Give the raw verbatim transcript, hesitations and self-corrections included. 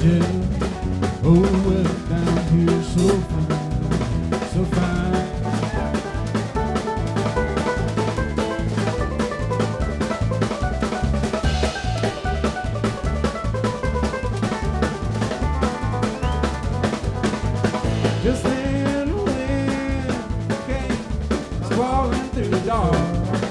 tell. Oh, well, down here so fine, so fine. Just then the wind came squalling through the dark.